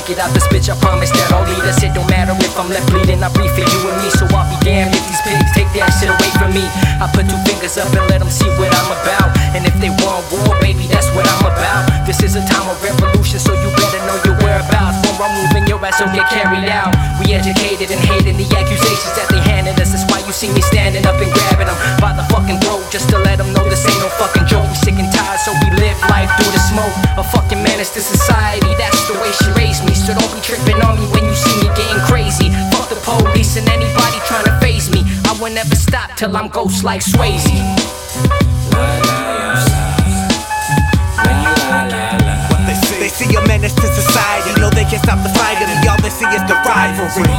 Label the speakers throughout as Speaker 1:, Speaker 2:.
Speaker 1: make it out this bitch, I promise that I'll lead us. It don't matter if I'm left bleeding, I breathe for you and me. So I'll be damned if these pigs take that shit away from me. I put two fingers up and let them see what I'm about. And if they want war, baby, that's what I'm about. This is a time of revolution, so you better know your whereabouts. When I'm moving, your ass will get carried out. We educated and hating the accusations that they handed us. That's why you see me standing up and grabbing them by the fucking throat, just to let them know this ain't no fucking joke. We sick and tired, so we live life through the smoke. A fucking menace to society, that's the way she raised me. So don't be tripping on me when you see me getting crazy. Fuck the police and anybody trying to face me. I will never stop till I'm ghost like Swayze.
Speaker 2: They see a menace to society, know they can't stop the fight, and all they see is the rivalry.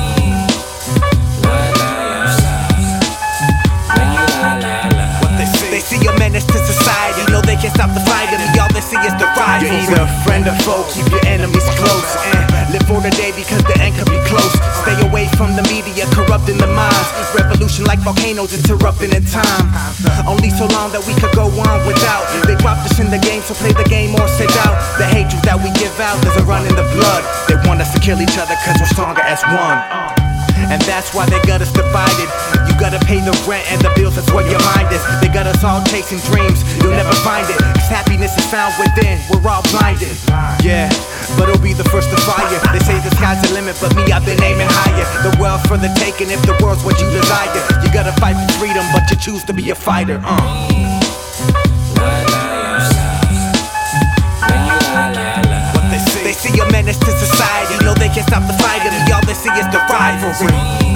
Speaker 2: They see a menace to society, know they can't stop the fight, and all they see is the rivalry. You're either a friend or foe, keep your enemies close, and live for the day because the end could be close. Stay away from the media, corrupting the minds. Revolution like volcanoes, interrupting in time. Only so long that we could go on without. They dropped us in the game, so play the game or sit out. The hatred that we give out doesn't run in the blood. They want us to kill each other cause we're stronger as one. And that's why they got us divided. You gotta pay the rent and the bills, that's where your mind is. They got us all chasing dreams, you'll never find it. Cause happiness is found within, we're all blinded. Yeah, but it'll be the first to fire. They say the sky's the limit, but me, I've been aiming higher. The world's for the taking if the world's what you desire. You gotta fight for freedom, but you choose to be a fighter. They see a menace to society, know they can't stop the fight, and all they see is the rivalry.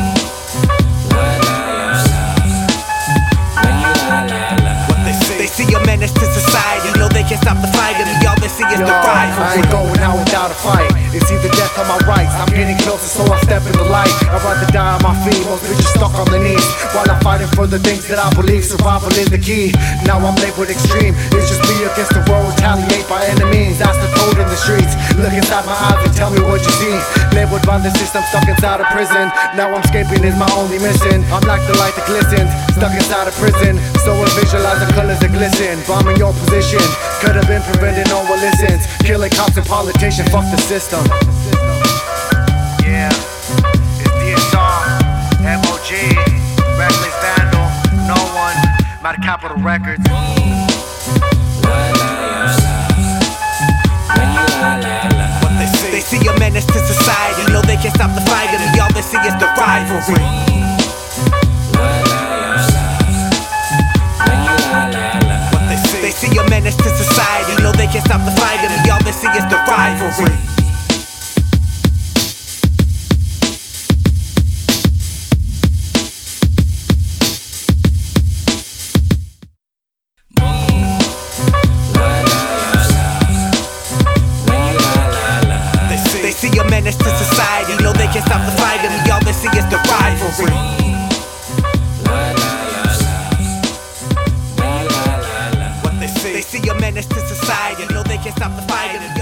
Speaker 2: They see a menace to society, know they can't stop the fight, and all they see is the rivalry.
Speaker 3: I ain't going out without a fight. It's either death or my rights. I'm getting closer, so I step in the light. I'd rather die on my feet, most bitches stuck on their knees, while I'm fighting for the things that I believe. Survival is the key. Now I'm labeled extreme. It's just me against the world, retaliate by enemies. That's the code in the streets. Look inside my eyes and tell me what you see. Labeled by the system, stuck inside a prison. Now I'm escaping is my only mission. I'm like the light that glistens, stuck inside a prison. So I visualize the colors that glisten. Bombing your position, could have been prevented, no one listens. Killing cops and politicians, fuck the system.
Speaker 4: Yeah, it's DSR, MOG, Reckless Vandal, No One, Mad Capital Records.
Speaker 2: They see a menace to society, know they can't stop the fight, and all they see is the rivalry. They see a menace to society, know they can't stop the fight, and all they see is the rivalry. They see a menace to society, know they can't stop the fight, and all they see is the rivalry. They see a menace to society, know they can't stop the fight, and